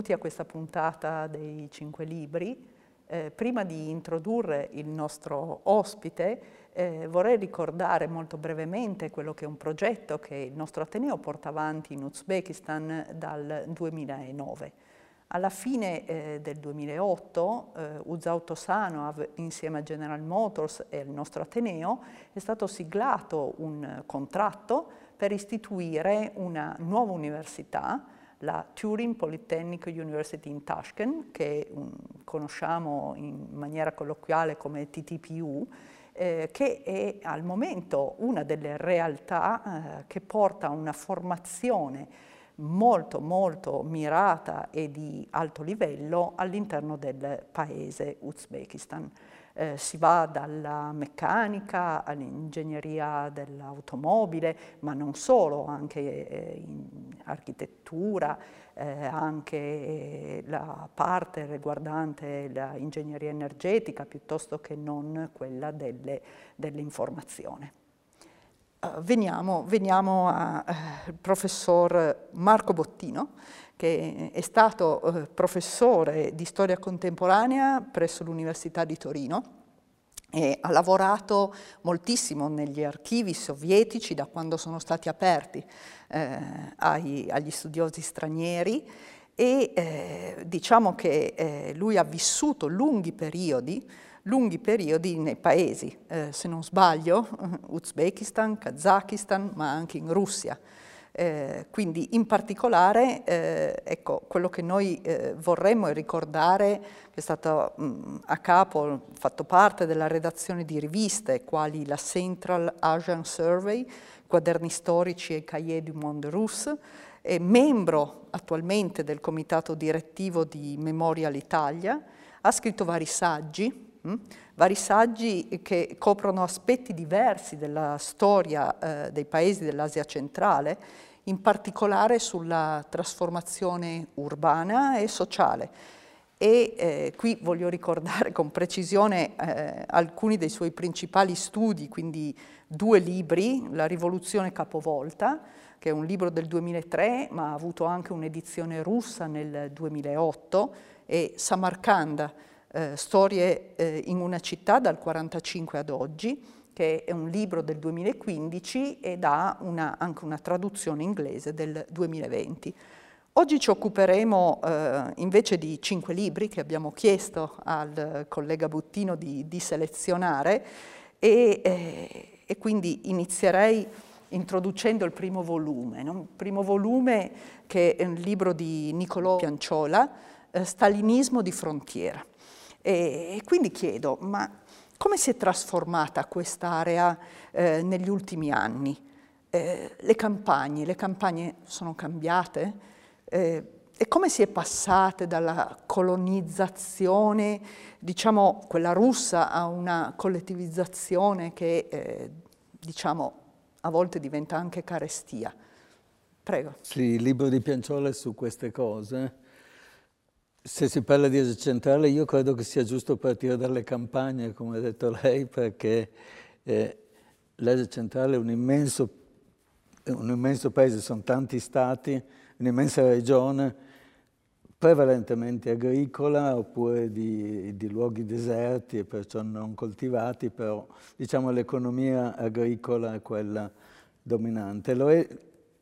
benvenuti a questa puntata dei 5 libri. Prima di introdurre il nostro ospite, vorrei ricordare molto brevemente quello che è un progetto che il nostro Ateneo porta avanti in Uzbekistan dal 2009. Alla fine del 2008, Uzautosanov, insieme a General Motors e al nostro Ateneo, è stato siglato un contratto per istituire una nuova università, la Turin Polytechnic University in Tashkent, che conosciamo in maniera colloquiale come TTPU, che è al momento una delle realtà che porta a una formazione molto mirata e di alto livello all'interno del paese Uzbekistan. Si va dalla meccanica all'ingegneria dell'automobile, ma non solo, anche in architettura, anche la parte riguardante l'ingegneria energetica piuttosto che non quella dell'informazione. Veniamo al professor Marco Bottino, che è stato professore di storia contemporanea presso l'Università di Torino e ha lavorato moltissimo negli archivi sovietici da quando sono stati aperti agli studiosi stranieri e diciamo che lui ha vissuto lunghi periodi nei paesi, se non sbaglio, Uzbekistan, Kazakistan, ma anche in Russia. Quindi in particolare, ecco, quello che noi vorremmo è ricordare che è stato fatto parte della redazione di riviste quali la Central Asian Survey, Quaderni storici e Cahiers du Monde Russe, è membro attualmente del comitato direttivo di Memorial Italia, ha scritto vari saggi che coprono aspetti diversi della storia dei paesi dell'Asia centrale, in particolare sulla trasformazione urbana e sociale. E qui voglio ricordare con precisione alcuni dei suoi principali studi, quindi 2 libri, La rivoluzione capovolta, che è un libro del 2003, ma ha avuto anche un'edizione russa nel 2008, e Samarcanda, Storie in una città dal 1945 ad oggi, che è un libro del 2015 ed ha anche una traduzione inglese del 2020. Oggi ci occuperemo invece di 5 libri che abbiamo chiesto al collega Bottino di selezionare e quindi inizierei introducendo il primo volume. No? Il primo volume, che è un libro di Niccolò Pianciola, Stalinismo di frontiera. E quindi chiedo, ma come si è trasformata quest'area negli ultimi anni? Le campagne sono cambiate? E come si è passate dalla colonizzazione, diciamo, quella russa, a una collettivizzazione che, diciamo, a volte diventa anche carestia? Prego. Sì, il libro di Pianciola è su queste cose. Se si parla di Asia centrale, io credo che sia giusto partire dalle campagne, come ha detto lei, perché l'Asia centrale è un immenso paese, sono tanti stati, un'immensa regione, prevalentemente agricola, oppure di luoghi deserti e perciò non coltivati, però diciamo l'economia agricola è quella dominante. Lo è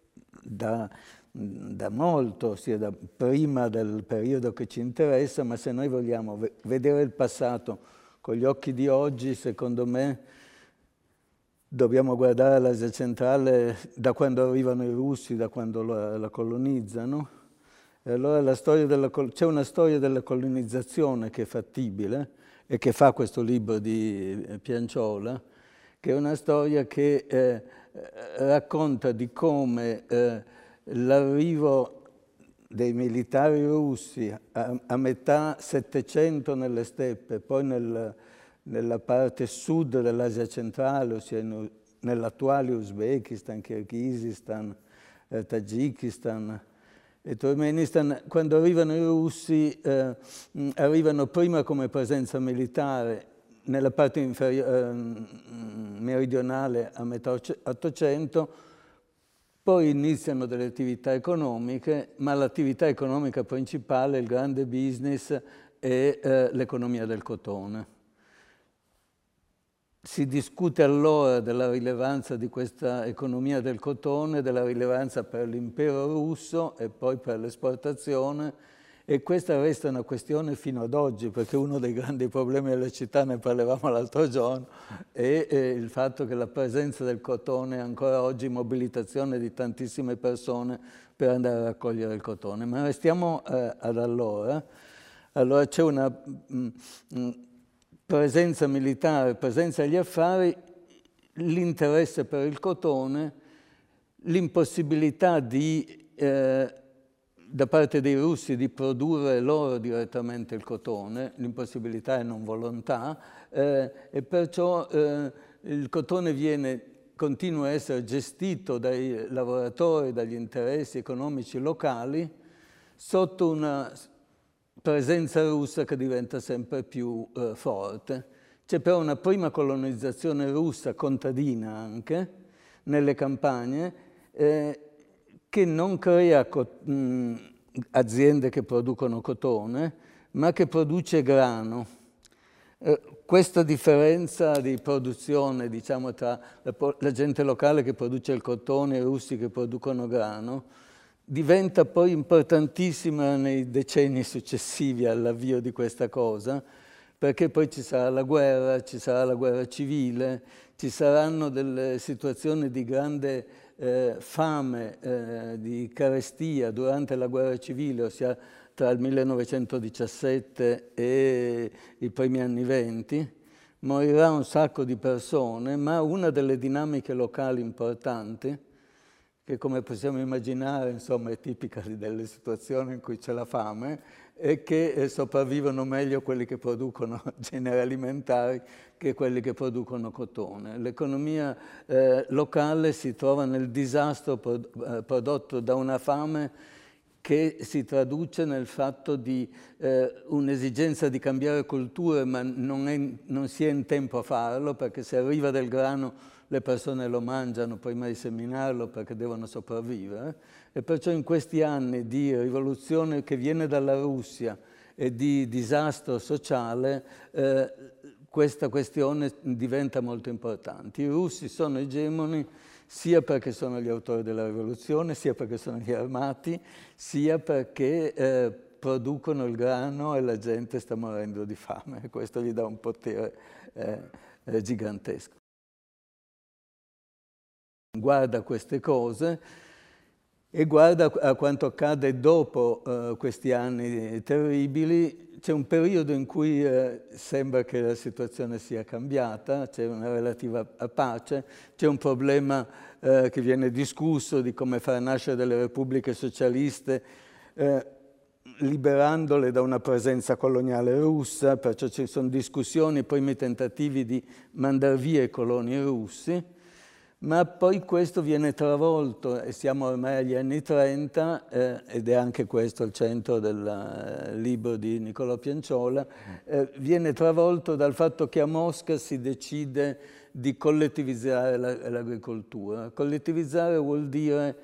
da molto, sia da prima del periodo che ci interessa, ma se noi vogliamo vedere il passato con gli occhi di oggi, secondo me dobbiamo guardare l'Asia centrale da quando arrivano i russi, da quando la colonizzano. E allora c'è una storia della colonizzazione che è fattibile e che fa questo libro di Pianciola, che è una storia che racconta di come l'arrivo dei militari russi a metà Settecento nelle steppe, poi nella parte sud dell'Asia centrale, ossia nell'attuale Uzbekistan, Kirghizistan, Tagikistan e Turkmenistan, quando arrivano i russi arrivano prima come presenza militare nella parte meridionale a metà Ottocento, Poi iniziano delle attività economiche, ma l'attività economica principale, il grande business, è l'economia del cotone. Si discute allora della rilevanza di questa economia del cotone, della rilevanza per l'impero russo e poi per l'esportazione, e questa resta una questione fino ad oggi, perché uno dei grandi problemi delle città, ne parlavamo l'altro giorno, è il fatto che la presenza del cotone è ancora oggi mobilitazione di tantissime persone per andare a raccogliere il cotone. Ma restiamo ad allora. Allora c'è una presenza militare, presenza agli affari, l'interesse per il cotone, l'impossibilità da parte dei russi di produrre loro direttamente il cotone, l'impossibilità e non volontà, e perciò il cotone continua a essere gestito dai lavoratori, dagli interessi economici locali, sotto una presenza russa che diventa sempre più forte. C'è però una prima colonizzazione russa, contadina anche, nelle campagne, che non crea aziende che producono cotone, ma che produce grano. Questa differenza di produzione, diciamo, tra la gente locale che produce il cotone e i russi che producono grano, diventa poi importantissima nei decenni successivi all'avvio di questa cosa, perché poi ci sarà la guerra civile, ci saranno delle situazioni di grande fame, di carestia durante la guerra civile, ossia tra il 1917 e i primi anni 20. Morirà un sacco di persone, ma una delle dinamiche locali importanti, che come possiamo immaginare, insomma, è tipica delle situazioni in cui c'è la fame, è che sopravvivono meglio quelli che producono generi alimentari che quelli che producono cotone. L'economia locale si trova nel disastro prodotto da una fame che si traduce nel fatto di un'esigenza di cambiare culture, ma non si è in tempo a farlo, perché se arriva del grano le persone lo mangiano prima di seminarlo perché devono sopravvivere. E perciò in questi anni di rivoluzione che viene dalla Russia e di disastro sociale, questa questione diventa molto importante. I russi sono egemoni sia perché sono gli autori della rivoluzione, sia perché sono gli armati, sia perché producono il grano e la gente sta morendo di fame. Questo gli dà un potere gigantesco. Guarda queste cose e guarda a quanto accade dopo questi anni terribili. C'è un periodo in cui sembra che la situazione sia cambiata, c'è una relativa pace, c'è un problema che viene discusso di come far nascere delle repubbliche socialiste liberandole da una presenza coloniale russa, perciò ci sono discussioni, i primi tentativi di mandar via i coloni russi. Ma poi questo viene travolto, e siamo ormai agli anni 30, ed è anche questo il centro del libro di Niccolò Pianciola, viene travolto dal fatto che a Mosca si decide di collettivizzare l'agricoltura. Collettivizzare vuol dire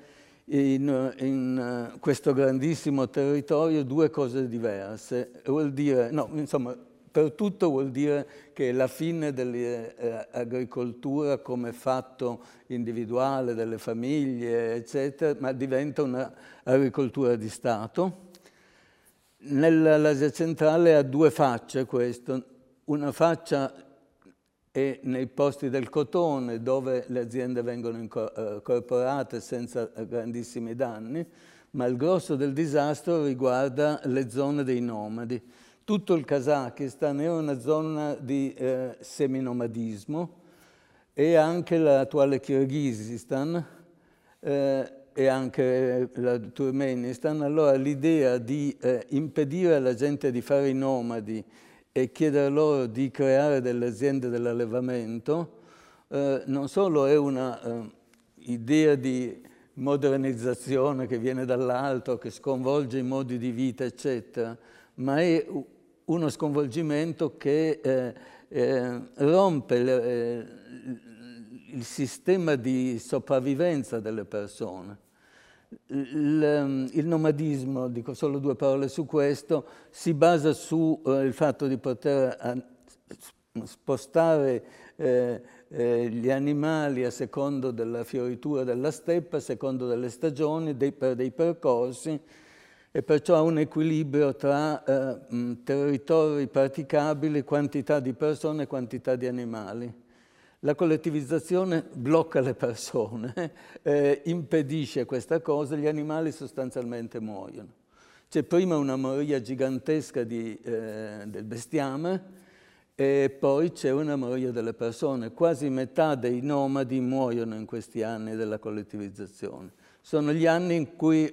in questo grandissimo territorio due cose diverse. Vuol dire, no, insomma, per tutto vuol dire che la fine dell'agricoltura come fatto individuale delle famiglie, eccetera, ma diventa un'agricoltura di Stato. Nell'Asia centrale ha due facce questo. Una faccia è nei posti del cotone, dove le aziende vengono incorporate senza grandissimi danni, ma il grosso del disastro riguarda le zone dei nomadi. Tutto il Kazakistan è una zona di seminomadismo, e anche l'attuale Kirghizistan e anche la Turkmenistan. Allora l'idea di impedire alla gente di fare i nomadi e chiedere loro di creare delle aziende dell'allevamento non solo è una idea di modernizzazione che viene dall'alto, che sconvolge i modi di vita, eccetera, ma è uno sconvolgimento che rompe il sistema di sopravvivenza delle persone. Il nomadismo, dico solo 2 parole su questo, si basa sul fatto di poter spostare gli animali a secondo della fioritura della steppa, a secondo delle stagioni, per dei percorsi, e perciò ha un equilibrio tra territori praticabili, quantità di persone e quantità di animali. La collettivizzazione blocca le persone, impedisce questa cosa, gli animali sostanzialmente muoiono. C'è prima una moria gigantesca del bestiame e poi c'è una moria delle persone. Quasi metà dei nomadi muoiono in questi anni della collettivizzazione. Sono gli anni in cui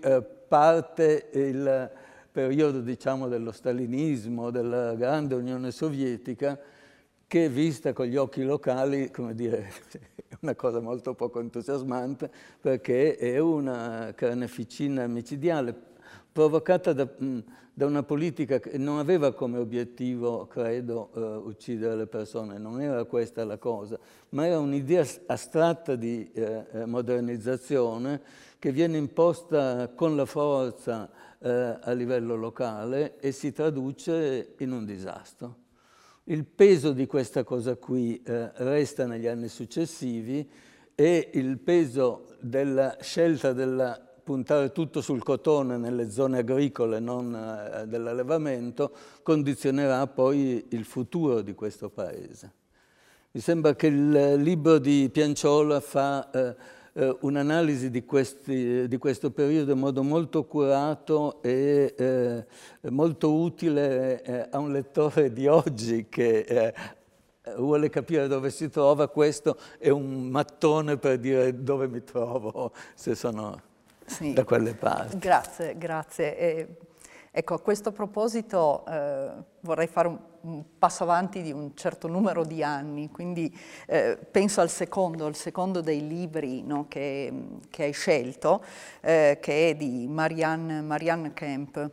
parte il periodo, diciamo, dello stalinismo, della grande Unione Sovietica, che vista con gli occhi locali, come dire, è una cosa molto poco entusiasmante, perché è una carneficina micidiale provocata da una politica che non aveva come obiettivo, credo, uccidere le persone. Non era questa la cosa, ma era un'idea astratta di modernizzazione che viene imposta con la forza a livello locale e si traduce in un disastro. Il peso di questa cosa qui resta negli anni successivi e il peso della scelta della puntare tutto sul cotone nelle zone agricole, non dell'allevamento, condizionerà poi il futuro di questo paese. Mi sembra che il libro di Pianciola fa un'analisi di questo periodo in modo molto curato e molto utile a un lettore di oggi che vuole capire dove si trova. Questo è un mattone per dire dove mi trovo, se sono da quelle parti. Grazie, grazie. Ecco, a questo proposito vorrei fare un passo avanti di un certo numero di anni, quindi penso al secondo dei libri, no, che hai scelto, che è di Marianne Kemp,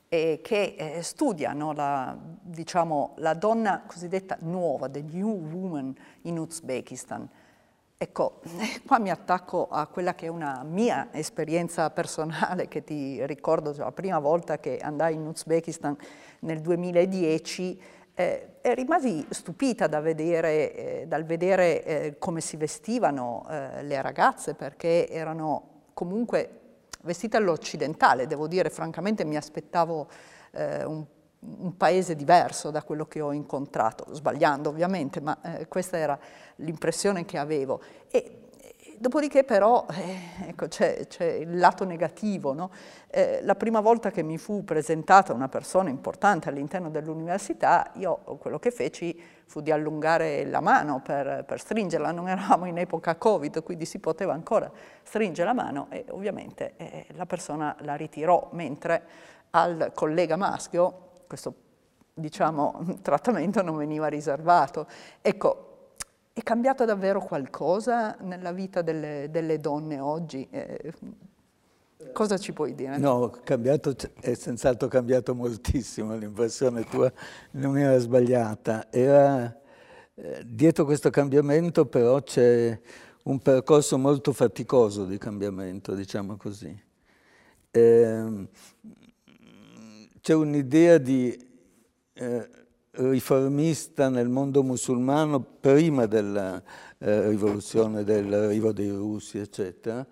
che studia, no, diciamo, la donna cosiddetta nuova, the new woman in Uzbekistan. Ecco, qua mi attacco a quella che è una mia esperienza personale, che ti ricordo, cioè, la prima volta che andai in Uzbekistan nel 2010, e rimasi stupita dal vedere come si vestivano le ragazze, perché erano comunque vestite all'occidentale. Devo dire, francamente, mi aspettavo un paese diverso da quello che ho incontrato, sbagliando ovviamente, ma questa era l'impressione che avevo. E dopodiché però ecco, c'è il lato negativo, no? La prima volta che mi fu presentata una persona importante all'interno dell'università, io quello che feci fu di allungare la mano per stringerla. Non eravamo in epoca Covid, quindi si poteva ancora stringere la mano e ovviamente la persona la ritirò, mentre al collega maschio questo, diciamo, trattamento non veniva riservato. Ecco, è cambiato davvero qualcosa nella vita delle donne oggi? Cosa ci puoi dire? No, è senz'altro cambiato moltissimo, l'impressione tua non era sbagliata. Dietro questo cambiamento però c'è un percorso molto faticoso di cambiamento, diciamo così. C'è un'idea di riformista nel mondo musulmano prima della rivoluzione, dell'arrivo dei russi, eccetera,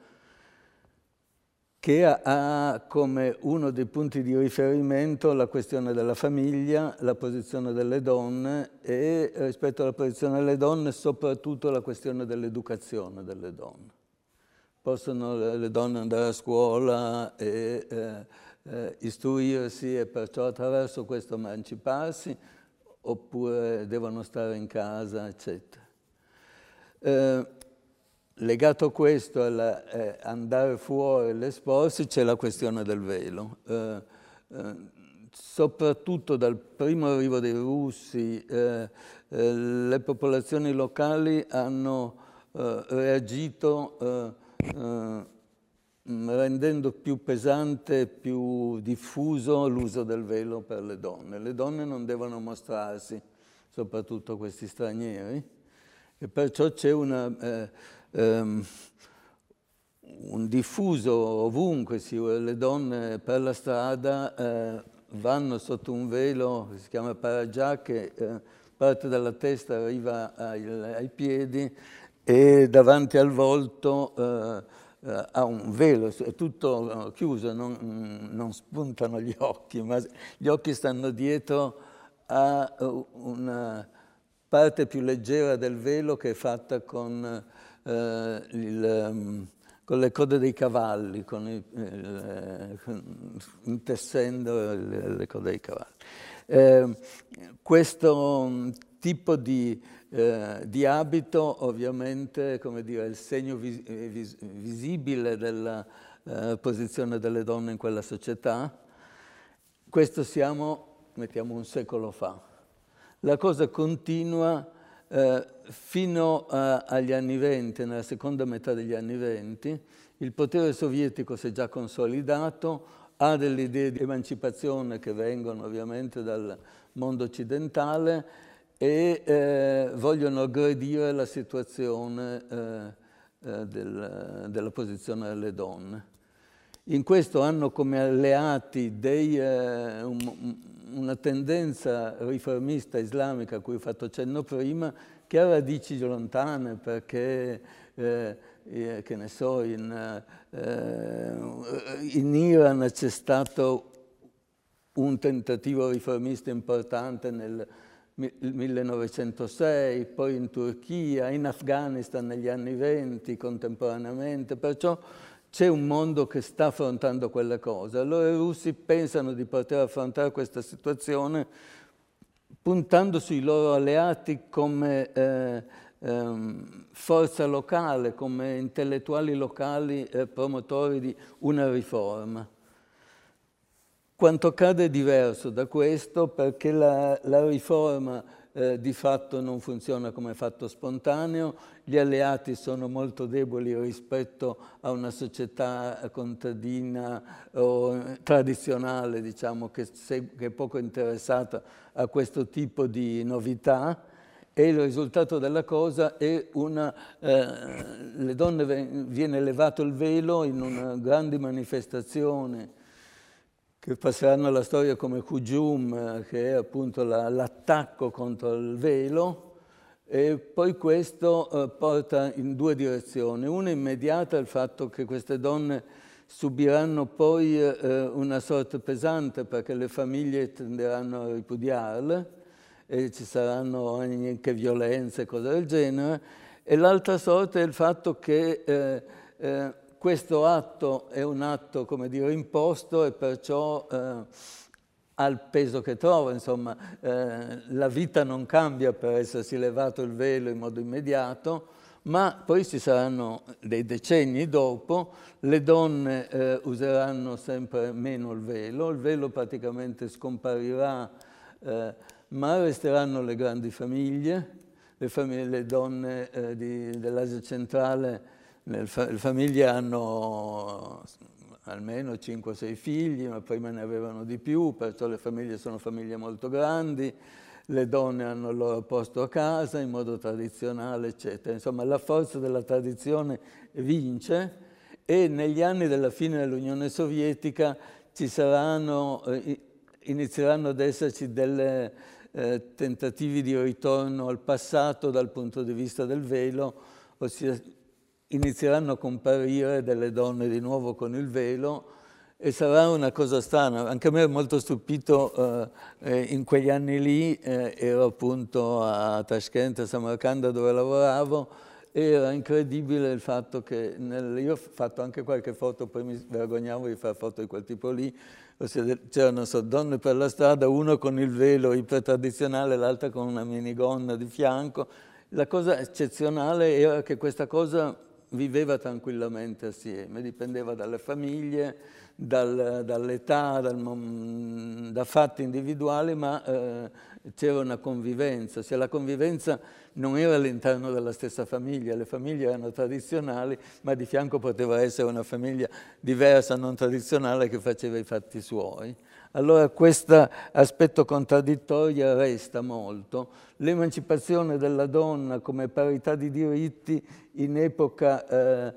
che ha come uno dei punti di riferimento la questione della famiglia, la posizione delle donne e, rispetto alla posizione delle donne, soprattutto la questione dell'educazione delle donne. Possono le donne andare a scuola e istruirsi e perciò attraverso questo emanciparsi, oppure devono stare in casa, eccetera. Legato a questo, andare fuori, l'esporsi, c'è la questione del velo. Soprattutto dal primo arrivo dei russi, le popolazioni locali hanno reagito rendendo più pesante e più diffuso l'uso del velo per le donne. Le donne non devono mostrarsi, soprattutto questi stranieri, E perciò c'è un diffuso ovunque, le donne per la strada vanno sotto un velo che si chiama paragià, che parte dalla testa, arriva ai piedi, e davanti al volto ha un velo, è tutto chiuso, non spuntano gli occhi, ma gli occhi stanno dietro a una parte più leggera del velo che è fatta con le code dei cavalli, intessendo le code dei cavalli. Questo tipo di abito, ovviamente, come dire, è il segno visibile della posizione delle donne in quella società. Questo mettiamo, un secolo fa. La cosa continua fino agli anni '20, nella seconda metà degli anni '20. Il potere sovietico si è già consolidato, ha delle idee di emancipazione che vengono ovviamente dal mondo occidentale e vogliono aggredire la situazione della posizione delle donne. In questo hanno come alleati una tendenza riformista islamica a cui ho fatto cenno prima, che ha radici lontane, perché, che ne so, in Iran c'è stato un tentativo riformista importante nel 1906, poi in Turchia, in Afghanistan negli anni '20, contemporaneamente, perciò c'è un mondo che sta affrontando quelle cose. Allora i russi pensano di poter affrontare questa situazione puntando sui loro alleati come forza locale, come intellettuali locali promotori di una riforma. Quanto accade è diverso da questo, perché la riforma di fatto non funziona come fatto spontaneo, gli alleati sono molto deboli rispetto a una società contadina o tradizionale, diciamo, che è poco interessata a questo tipo di novità, e il risultato della cosa è le donne viene levato il velo in una grande manifestazione che passeranno alla storia come Hujum, che è appunto l'attacco contro il velo, e poi questo porta in due direzioni. Una immediata è il fatto che queste donne subiranno poi una sorte pesante, perché le famiglie tenderanno a ripudiarle e ci saranno anche violenze e cose del genere, e l'altra sorte è il fatto che questo atto è un atto, come dire, imposto, e perciò ha il peso che trova. Insomma, la vita non cambia per essersi levato il velo in modo immediato, ma poi ci saranno dei decenni dopo, le donne useranno sempre meno il velo praticamente scomparirà, ma resteranno le grandi famiglie, le donne dell'Asia centrale. Le famiglie hanno almeno 5 o 6 figli, ma prima ne avevano di più, perciò le famiglie sono famiglie molto grandi, le donne hanno il loro posto a casa in modo tradizionale, eccetera. Insomma, la forza della tradizione vince, e negli anni della fine dell'Unione Sovietica inizieranno ad esserci delle tentativi di ritorno al passato dal punto di vista del velo, ossia inizieranno a comparire delle donne di nuovo con il velo, e sarà una cosa strana. Anche a me è molto stupito, in quegli anni lì, ero appunto a Tashkent, a Samarcanda, dove lavoravo, e era incredibile il fatto che io ho fatto anche qualche foto, poi mi vergognavo di fare foto di quel tipo lì, c'erano donne per la strada, uno con il velo ipertradizionale, l'altra con una minigonna di fianco. La cosa eccezionale era che questa cosa viveva tranquillamente assieme, dipendeva dalle famiglie, dall'età, da fatti individuali, ma c'era una convivenza. La convivenza non era all'interno della stessa famiglia, le famiglie erano tradizionali, ma di fianco poteva essere una famiglia diversa, non tradizionale, che faceva i fatti suoi. Allora questo aspetto contraddittorio resta molto. L'emancipazione della donna come parità di diritti in epoca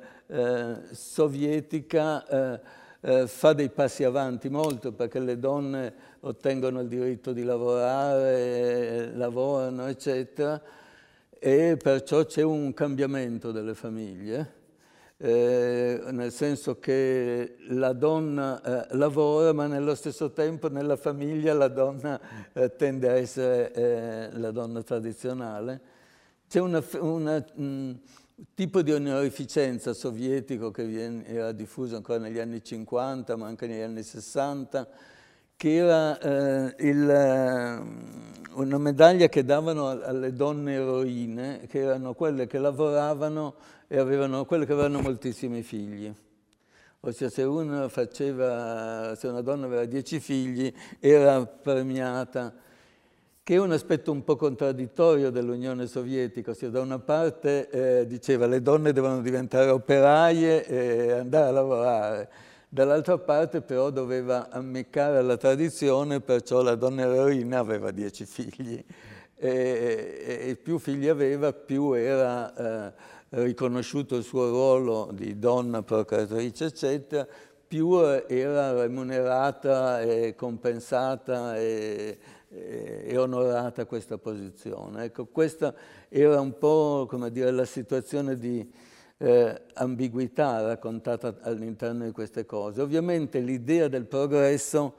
sovietica fa dei passi avanti molto, perché le donne ottengono il diritto di lavorare, lavorano, eccetera, e perciò c'è un cambiamento delle famiglie, nel senso che la donna lavora, ma nello stesso tempo nella famiglia la donna tende a essere la donna tradizionale. C'è un tipo di onorificenza sovietico che era diffuso ancora negli anni 50, ma anche negli anni 60, che era una medaglia che davano alle donne eroine, che erano quelle che lavoravano e quelle che avevano moltissimi figli. Ossia, se una donna aveva 10 figli, era premiata, che è un aspetto un po' contraddittorio dell'Unione Sovietica. Ossia, da una parte diceva le donne devono diventare operaie e andare a lavorare, dall'altra parte però doveva ammiccare alla tradizione, perciò la donna eroina aveva 10 figli. E più figli aveva, più era riconosciuto il suo ruolo di donna procreatrice, eccetera, più era remunerata e compensata e onorata questa posizione. Ecco, questa era un po', come dire, la situazione di ambiguità raccontata all'interno di queste cose. Ovviamente l'idea del progresso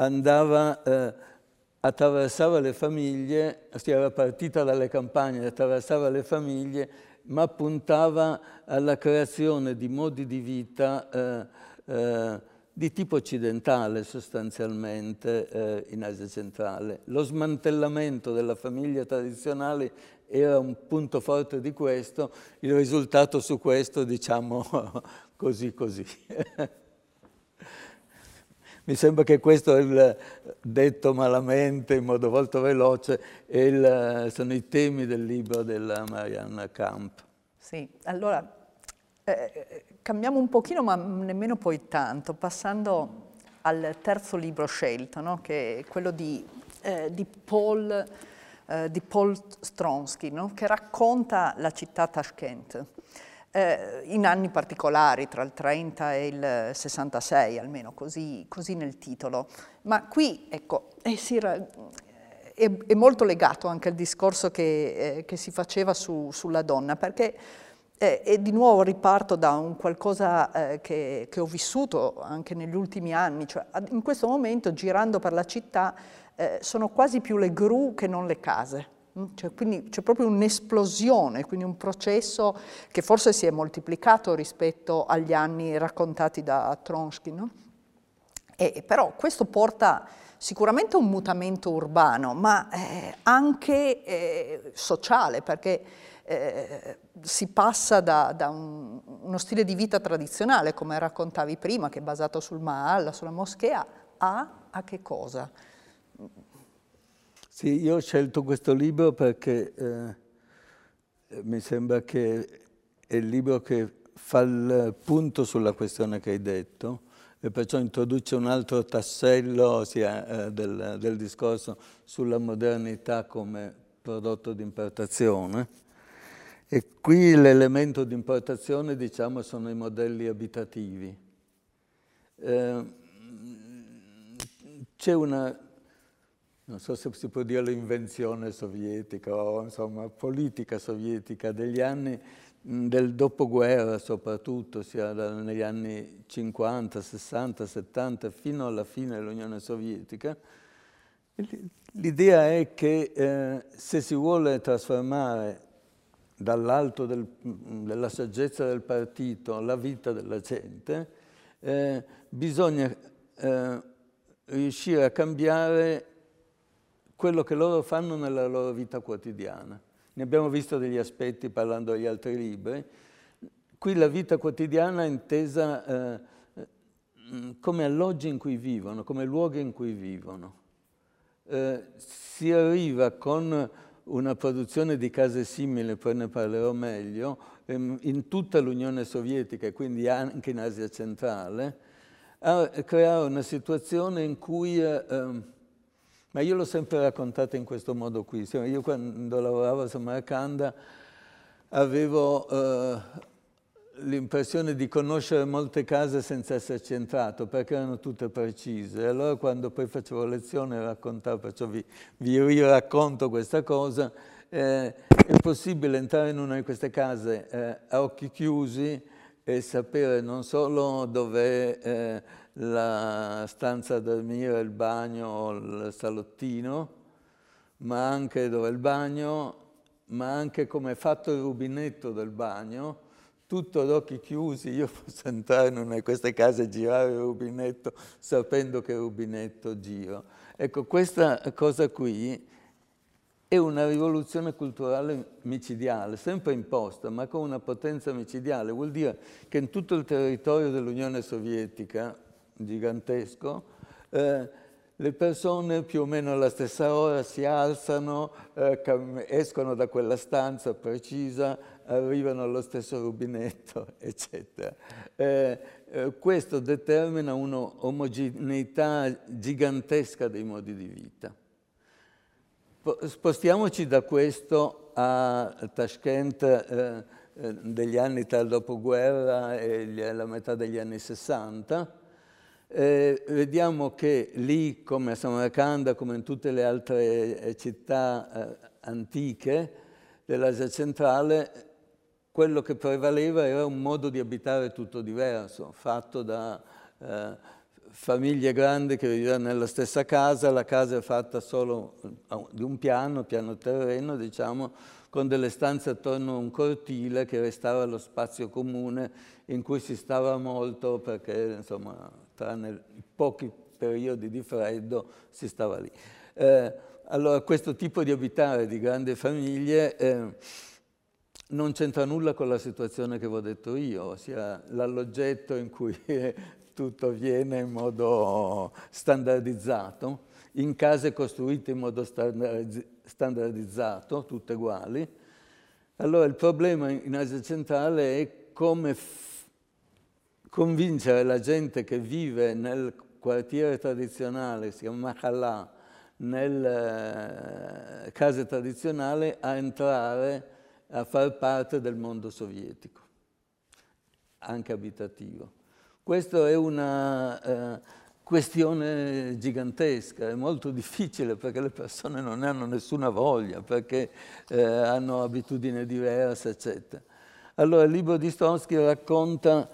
attraversava le famiglie, era partita dalle campagne, attraversava le famiglie, ma puntava alla creazione di modi di vita di tipo occidentale sostanzialmente in Asia centrale. Lo smantellamento della famiglia tradizionale era un punto forte di questo, il risultato su questo diciamo così. Mi sembra che questo è detto malamente, in modo molto veloce, sono i temi del libro della Marianne Kamp. Sì, allora cambiamo un pochino, ma nemmeno poi tanto, passando al terzo libro scelto, no? Che è quello di Paul Stronsky, no? Che racconta la città Tashkent. In anni particolari, tra il 30 e il 66, almeno così nel titolo. Ma qui, ecco, è molto legato anche al discorso che si faceva sulla donna, perché e di nuovo riparto da un qualcosa che ho vissuto anche negli ultimi anni, cioè in questo momento girando per la città sono quasi più le gru che non le case. Cioè, quindi c'è proprio un'esplosione, quindi un processo che forse si è moltiplicato rispetto agli anni raccontati da Tronsky, no? Però questo porta sicuramente a un mutamento urbano, ma anche sociale, perché si passa da uno stile di vita tradizionale, come raccontavi prima, che è basato sul Mahal, sulla moschea, a che cosa? Sì, io ho scelto questo libro perché mi sembra che è il libro che fa il punto sulla questione che hai detto e perciò introduce un altro tassello del discorso sulla modernità come prodotto di importazione. E qui l'elemento di importazione, diciamo, sono i modelli abitativi. C'è una... non so se si può dire l'invenzione sovietica o insomma politica sovietica degli anni del dopoguerra soprattutto, sia negli anni 50, 60, 70 fino alla fine dell'Unione Sovietica. L'idea è che se si vuole trasformare dall'alto della saggezza del partito la vita della gente, bisogna riuscire a cambiare quello che loro fanno nella loro vita quotidiana. Ne abbiamo visto degli aspetti parlando degli altri libri. Qui la vita quotidiana è intesa come alloggi in cui vivono, come luoghi in cui vivono. Si arriva con una produzione di case simili, poi ne parlerò meglio, in tutta l'Unione Sovietica e quindi anche in Asia centrale, a creare una situazione in cui, ma io l'ho sempre raccontata in questo modo qui, io quando lavoravo a Samarcanda avevo l'impressione di conoscere molte case senza esserci entrato, perché erano tutte precise. Allora quando poi facevo lezione raccontavo, perciò vi riracconto questa cosa, è possibile entrare in una di queste case a occhi chiusi e sapere non solo dov'è la stanza da dormire, il bagno o il salottino, ma anche dove è il bagno, ma anche come è fatto il rubinetto del bagno, tutto ad occhi chiusi. Io posso entrare in una di queste case e girare il rubinetto sapendo che il rubinetto giro. Ecco, questa cosa qui è una rivoluzione culturale micidiale, sempre imposta, ma con una potenza micidiale. Vuol dire che in tutto il territorio dell'Unione Sovietica, gigantesco, le persone più o meno alla stessa ora si alzano, escono da quella stanza precisa, arrivano allo stesso rubinetto, eccetera. Questo determina un'omogeneità gigantesca dei modi di vita. Spostiamoci da questo a Tashkent degli anni tra il dopoguerra e la metà degli anni 60. Vediamo che lì, come a Samarcanda, come in tutte le altre città antiche dell'Asia centrale, quello che prevaleva era un modo di abitare tutto diverso, fatto da famiglie grandi che vivevano nella stessa casa. La casa è fatta solo di un piano terreno, diciamo, con delle stanze attorno a un cortile che restava lo spazio comune in cui si stava molto perché, insomma, tranne pochi periodi di freddo si stava lì. Allora, questo tipo di abitare di grandi famiglie non c'entra nulla con la situazione che vi ho detto io, ossia l'alloggetto in cui tutto avviene in modo standardizzato, in case costruite in modo standardizzato, tutte uguali. Allora il problema in Asia centrale è come convincere la gente che vive nel quartiere tradizionale, si chiama Mahallah, nelle case tradizionali, a entrare a far parte del mondo sovietico, anche abitativo. Questa è una questione gigantesca, è molto difficile perché le persone non hanno nessuna voglia, perché hanno abitudini diverse, eccetera. Allora il libro di Stonsky racconta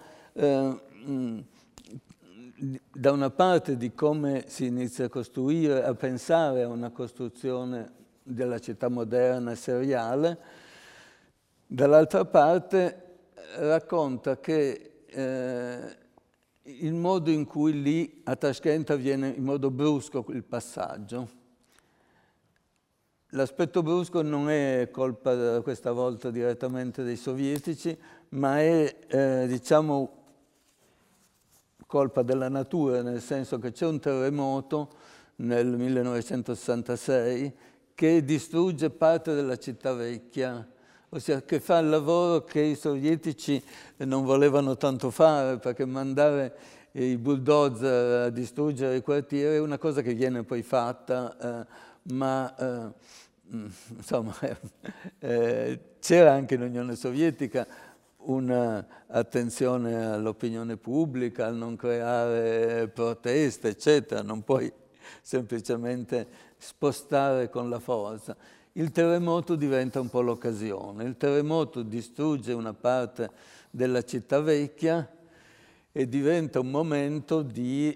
da una parte di come si inizia a costruire, a pensare a una costruzione della città moderna e seriale, dall'altra parte racconta che il modo in cui lì a Tashkent avviene in modo brusco il passaggio. L'aspetto brusco non è colpa questa volta direttamente dei sovietici, ma è diciamo colpa della natura, nel senso che c'è un terremoto nel 1966 che distrugge parte della città vecchia, ossia che fa il lavoro che i sovietici non volevano tanto fare, perché mandare i bulldozer a distruggere i quartieri è una cosa che viene poi fatta, ma insomma c'era anche in Unione Sovietica un'attenzione all'opinione pubblica, al non creare proteste, eccetera. Non puoi semplicemente spostare con la forza. Il terremoto diventa un po' l'occasione. Il terremoto distrugge una parte della città vecchia e diventa un momento di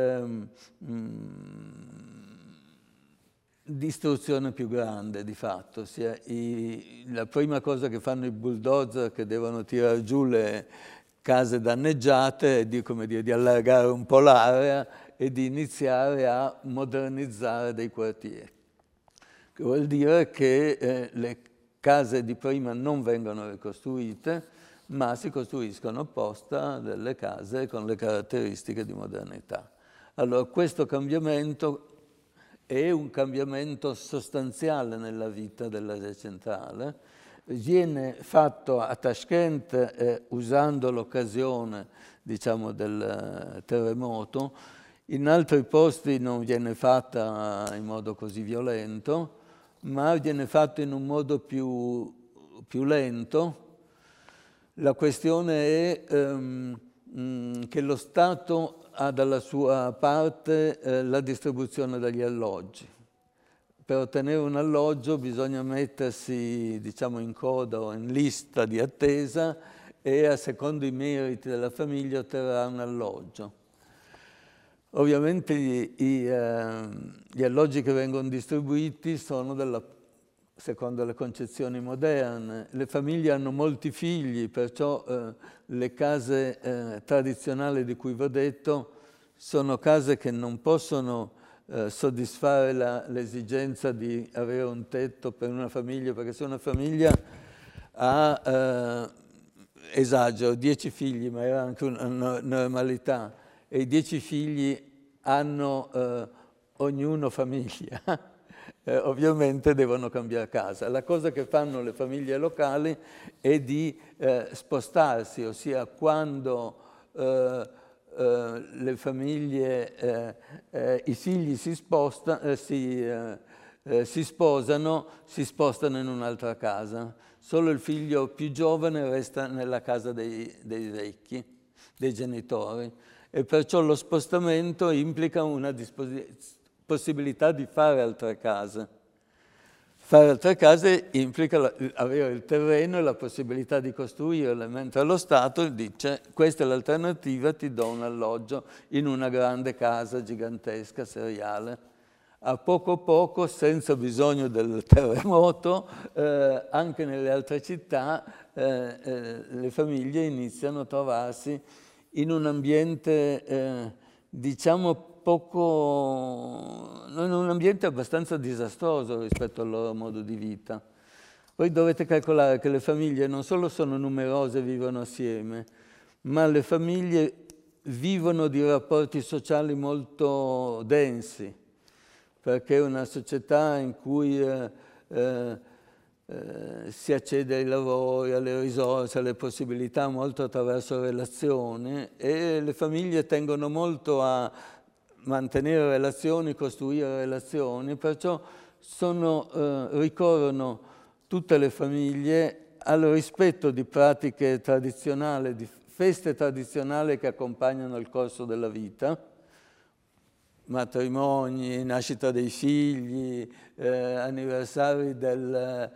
distruzione più grande, di fatto. Ossia, la prima cosa che fanno i bulldozer che devono tirare giù le case danneggiate è di allargare un po' l'area e di iniziare a modernizzare dei quartieri. Che vuol dire che le case di prima non vengono ricostruite, ma si costruiscono apposta delle case con le caratteristiche di modernità. Allora, questo cambiamento è un cambiamento sostanziale nella vita dell'Asia centrale. Viene fatto a Tashkent usando l'occasione, diciamo, del terremoto. In altri posti non viene fatta in modo così violento, ma viene fatto in un modo più lento. La questione è che lo Stato ha dalla sua parte la distribuzione degli alloggi. Per ottenere un alloggio bisogna mettersi, diciamo, in coda o in lista di attesa e a secondo i meriti della famiglia otterrà un alloggio. Ovviamente gli alloggi che vengono distribuiti sono secondo le concezioni moderne. Le famiglie hanno molti figli, perciò le case tradizionali di cui vi ho detto sono case che non possono soddisfare l'esigenza di avere un tetto per una famiglia, perché se una famiglia ha, esagero, 10 figli, ma era anche una normalità, e i 10 figli hanno ognuno famiglia, ovviamente devono cambiare casa. La cosa che fanno le famiglie locali è di spostarsi, ossia quando le famiglie, i figli si sposano, si spostano in un'altra casa. Solo il figlio più giovane resta nella casa dei vecchi, dei genitori. E perciò lo spostamento implica una possibilità di fare altre case. Fare altre case implica avere il terreno e la possibilità di costruirle, mentre lo Stato dice questa è l'alternativa, ti do un alloggio in una grande casa gigantesca, seriale. A poco, senza bisogno del terremoto, anche nelle altre città le famiglie iniziano a trovarsi in un ambiente, diciamo, in un ambiente abbastanza disastroso rispetto al loro modo di vita. Voi dovete calcolare che le famiglie non solo sono numerose e vivono assieme, ma le famiglie vivono di rapporti sociali molto densi, perché è una società in cui si accede ai lavori, alle risorse, alle possibilità molto attraverso relazioni, e le famiglie tengono molto a mantenere relazioni, costruire relazioni, perciò ricorrono tutte le famiglie al rispetto di pratiche tradizionali, di feste tradizionali che accompagnano il corso della vita, matrimoni, nascita dei figli, anniversari della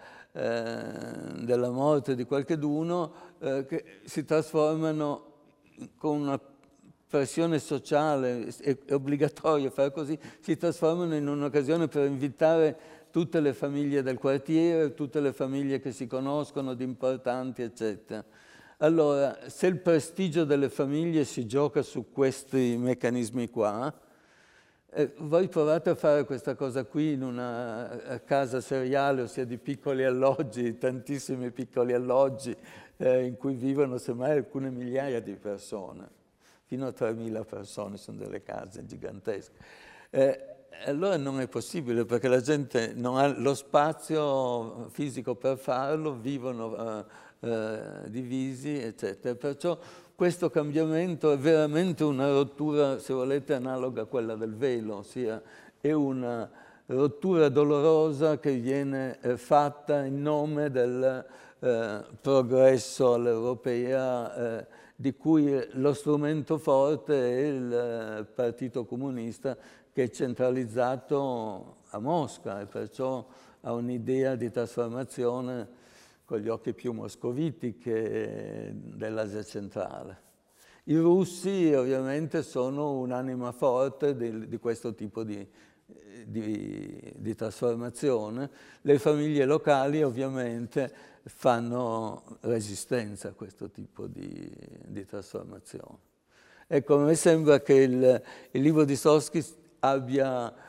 morte di qualcheduno, che si trasformano con una pressione sociale, è obbligatorio fare così, si trasformano in un'occasione per invitare tutte le famiglie del quartiere, tutte le famiglie che si conoscono, di importanti, eccetera. Allora, se il prestigio delle famiglie si gioca su questi meccanismi qua, voi provate a fare questa cosa qui in una casa seriale, ossia di piccoli alloggi, tantissimi piccoli alloggi in cui vivono semmai alcune migliaia di persone. Fino a 3.000 persone, sono delle case gigantesche. Allora non è possibile, perché la gente non ha lo spazio fisico per farlo, vivono divisi, eccetera. Perciò questo cambiamento è veramente una rottura, se volete, analoga a quella del velo, ossia è una rottura dolorosa che viene fatta in nome del progresso all'europea, di cui lo strumento forte è il Partito Comunista, che è centralizzato a Mosca e perciò ha un'idea di trasformazione con gli occhi più moscoviti che dell'Asia centrale. I russi ovviamente sono un'anima forte di questo tipo di trasformazione. Le famiglie locali ovviamente fanno resistenza a questo tipo di trasformazione. Ecco, a me sembra che il libro di Sosky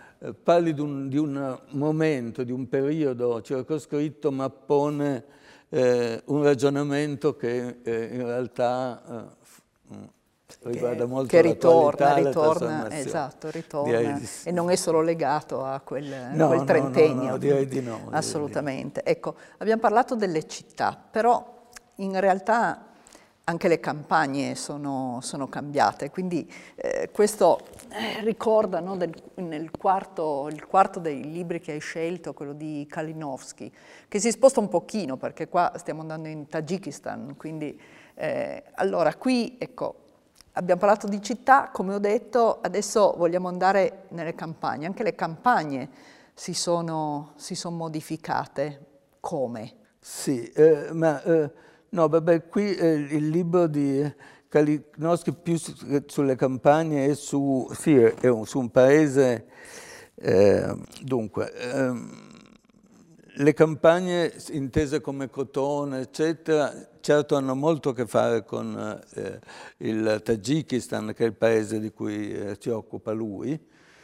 parli di un momento, di un periodo circoscritto, ma pone un ragionamento che in realtà riguarda molto che l'attualità, ritorna, esatto, ritorna e non è solo legato a quel trentennio. No, direi di no. Assolutamente. Ecco, abbiamo parlato delle città, però in realtà anche le campagne sono cambiate, quindi questo ricorda, no, il quarto dei libri che hai scelto, quello di Kalinowski, che si sposta un pochino, perché qua stiamo andando in Tagikistan, quindi allora qui, ecco, abbiamo parlato di città, come ho detto, adesso vogliamo andare nelle campagne, anche le campagne si sono modificate, come? Sì, no, vabbè, qui il libro di Kalinowski più sulle campagne è su un paese, dunque, le campagne intese come cotone, eccetera, certo hanno molto a che fare con il Tagikistan, che è il paese di cui si occupa lui,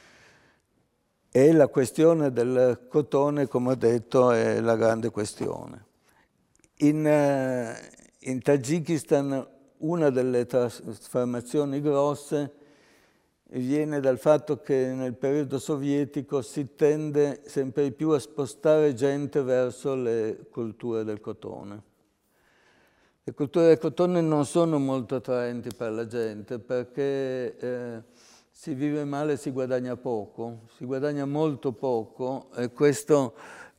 e la questione del cotone, come ho detto, è la grande questione. In Tagikistan una delle trasformazioni grosse viene dal fatto che nel periodo sovietico si tende sempre di più a spostare gente verso le culture del cotone. Le culture del cotone non sono molto attraenti per la gente perché si vive male e si guadagna poco, si guadagna molto poco e questo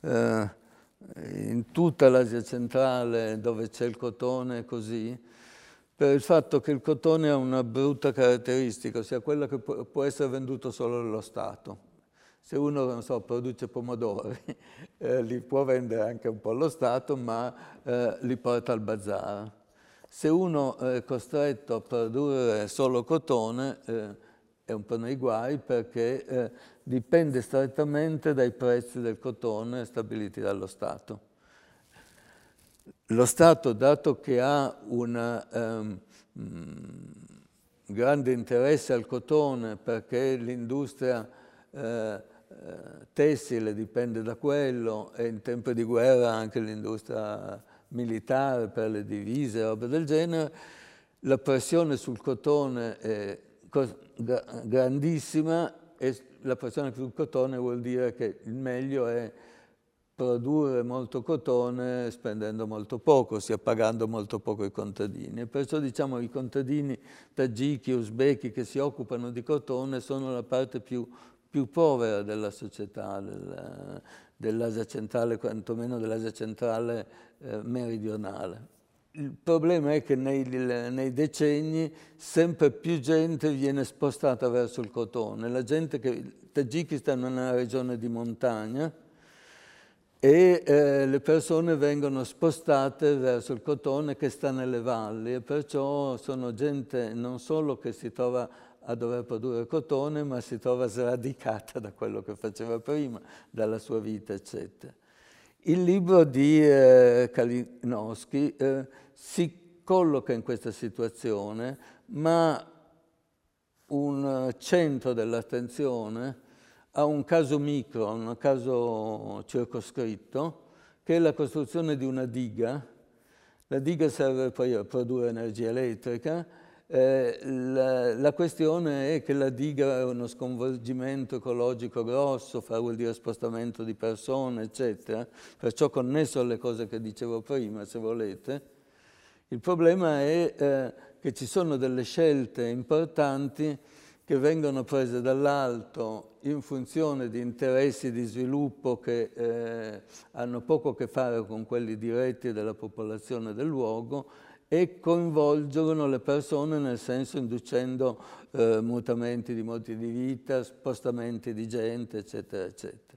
in tutta l'Asia centrale dove c'è il cotone è così, per il fatto che il cotone ha una brutta caratteristica, ossia quella che può essere venduto solo dallo Stato. Se uno, non so, produce pomodori, li può vendere anche un po' allo Stato, ma li porta al bazar. Se uno è costretto a produrre solo cotone, è un po' nei guai perché dipende strettamente dai prezzi del cotone stabiliti dallo Stato. Lo Stato, dato che ha un grande interesse al cotone perché l'industria tessile dipende da quello e in tempo di guerra anche l'industria militare per le divise, roba del genere, la pressione sul cotone è grandissima e la pressione sul cotone vuol dire che il meglio è produrre molto cotone spendendo molto poco, ossia pagando molto poco i contadini. E perciò diciamo i contadini tagiki, uzbeki che si occupano di cotone sono la parte più povera della società dell'Asia centrale, quantomeno dell'Asia centrale meridionale. Il problema è che nei decenni sempre più gente viene spostata verso il cotone. Il Tagikistan è una regione di montagna e le persone vengono spostate verso il cotone che sta nelle valli e perciò sono gente non solo che si trova a dover produrre cotone, ma si trova sradicata da quello che faceva prima, dalla sua vita, eccetera. Il libro di Kalinowski si colloca in questa situazione, ma un centro dell'attenzione ha un caso micro, un caso circoscritto, che è la costruzione di una diga. La diga serve poi a produrre energia elettrica. La questione è che la diga è uno sconvolgimento ecologico grosso, vuol dire spostamento di persone, eccetera, perciò connesso alle cose che dicevo prima, se volete. Il problema è che ci sono delle scelte importanti che vengono prese dall'alto in funzione di interessi di sviluppo che hanno poco a che fare con quelli diretti della popolazione del luogo e coinvolgono le persone nel senso inducendo mutamenti di modi di vita, spostamenti di gente, eccetera, eccetera.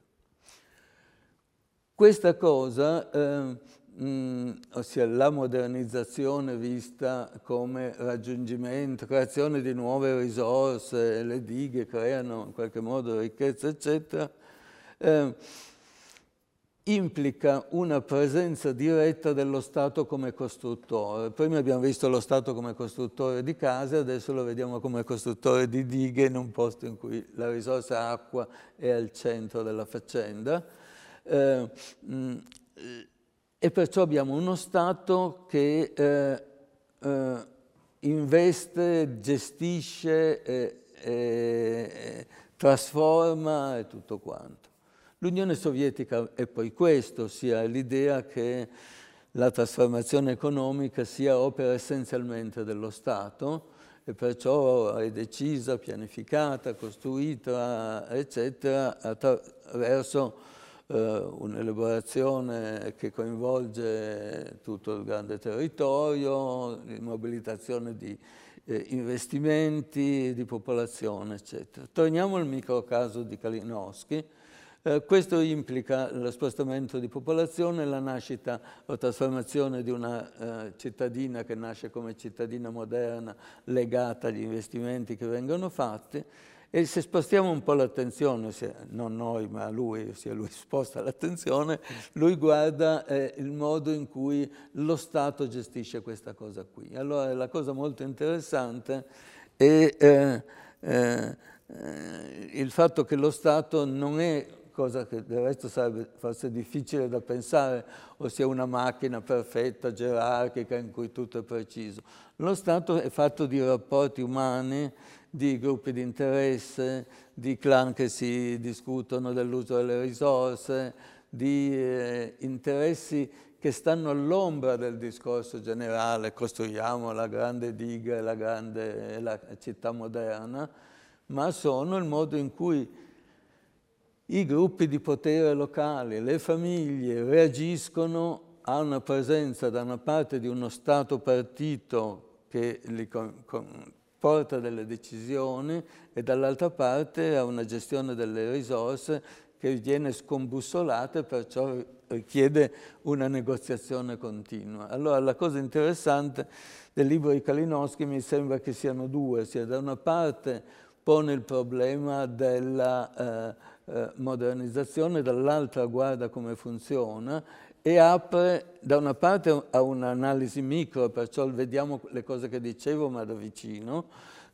Questa cosa, ossia la modernizzazione vista come raggiungimento, creazione di nuove risorse, le dighe creano in qualche modo ricchezza, eccetera, implica una presenza diretta dello Stato come costruttore. Prima abbiamo visto lo Stato come costruttore di case, adesso lo vediamo come costruttore di dighe in un posto in cui la risorsa acqua è al centro della faccenda. e perciò abbiamo uno Stato che investe, gestisce, trasforma e tutto quanto. L'Unione Sovietica è poi questo, ossia l'idea che la trasformazione economica sia opera essenzialmente dello Stato e perciò è decisa, pianificata, costruita, eccetera, attraverso un'elaborazione che coinvolge tutto il grande territorio, mobilitazione di investimenti, di popolazione, eccetera. Torniamo al microcaso di Kalinowski. Questo implica lo spostamento di popolazione, la nascita o trasformazione di una cittadina che nasce come cittadina moderna legata agli investimenti che vengono fatti. E se spostiamo un po' l'attenzione, non noi ma lui, se lui sposta l'attenzione, lui guarda il modo in cui lo Stato gestisce questa cosa qui. Allora la cosa molto interessante è il fatto che lo Stato non è, cosa che del resto sarebbe forse difficile da pensare, ossia una macchina perfetta, gerarchica, in cui tutto è preciso. Lo Stato è fatto di rapporti umani, di gruppi di interesse, di clan che si discutono dell'uso delle risorse, di interessi che stanno all'ombra del discorso generale, costruiamo la grande diga, la città moderna, ma sono il modo in cui i gruppi di potere locali, le famiglie reagiscono a una presenza da una parte di uno Stato-partito che li porta delle decisioni e dall'altra parte a una gestione delle risorse che viene scombussolata e perciò richiede una negoziazione continua. Allora la cosa interessante del libro di Kalinowski mi sembra che siano due, sia da una parte pone il problema della modernizzazione, dall'altra guarda come funziona e apre da una parte a un'analisi micro, perciò vediamo le cose che dicevo ma da vicino,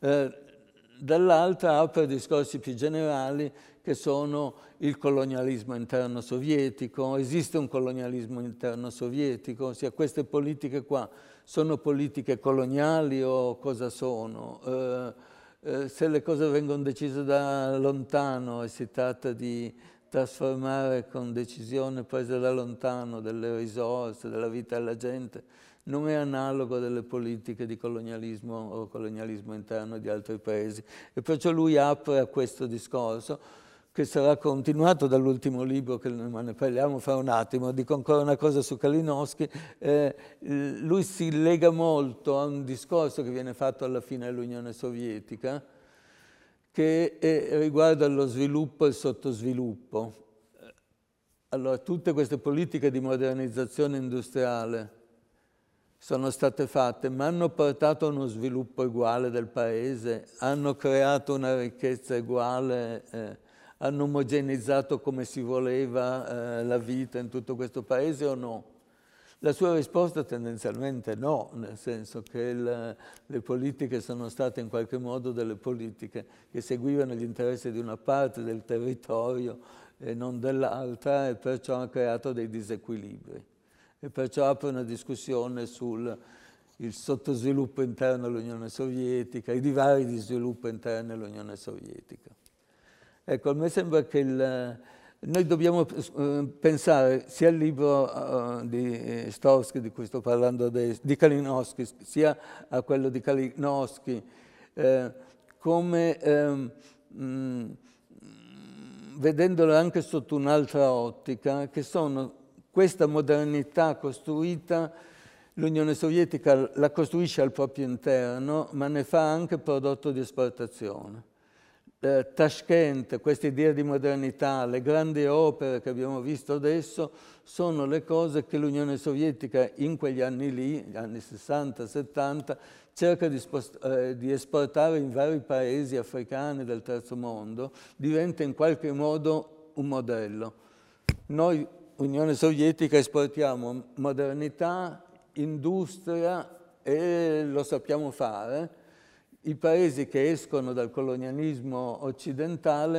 dall'altra apre discorsi più generali che sono il colonialismo interno sovietico. Esiste un colonialismo interno sovietico, ossia queste politiche qua sono politiche coloniali o cosa sono? Se le cose vengono decise da lontano e si tratta di trasformare con decisione prese da lontano delle risorse, della vita della gente, non è analogo delle politiche di colonialismo o colonialismo interno di altri paesi. E perciò lui apre a questo discorso, che sarà continuato dall'ultimo libro, che ne parliamo fra un attimo. Dico ancora una cosa su Kalinowski. Lui si lega molto a un discorso che viene fatto alla fine dell'Unione Sovietica, che riguarda lo sviluppo e il sottosviluppo. Allora, tutte queste politiche di modernizzazione industriale sono state fatte, ma hanno portato a uno sviluppo uguale del paese, hanno creato una ricchezza uguale, hanno omogeneizzato come si voleva la vita in tutto questo paese o no? La sua risposta tendenzialmente no, nel senso che le politiche sono state in qualche modo delle politiche che seguivano gli interessi di una parte del territorio e non dell'altra, e perciò ha creato dei disequilibri. E perciò apre una discussione sul sottosviluppo interno all'Unione Sovietica, i divari di sviluppo interno all'Unione Sovietica. Ecco, a me sembra che noi dobbiamo pensare sia al libro di Stowski, di cui sto parlando adesso, di Kalinowski, sia a quello di Kalinowski, come vedendolo anche sotto un'altra ottica, che sono questa modernità costruita. L'Unione Sovietica la costruisce al proprio interno, ma ne fa anche prodotto di esportazione. Tashkent, questa idea di modernità, le grandi opere che abbiamo visto adesso, sono le cose che l'Unione Sovietica in quegli anni lì, gli anni 60-70, cerca di esportare in vari paesi africani del terzo mondo, diventa in qualche modo un modello. Noi, Unione Sovietica, esportiamo modernità, industria e lo sappiamo fare. I paesi che escono dal colonialismo occidentale